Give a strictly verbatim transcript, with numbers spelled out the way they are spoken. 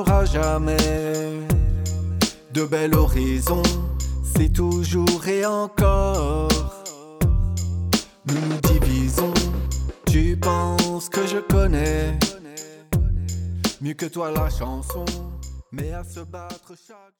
n'aura jamais de bel horizon. C'est toujours et encore nous nous divisons. Tu penses que je connais mieux que toi la chanson, mais à se battre chaque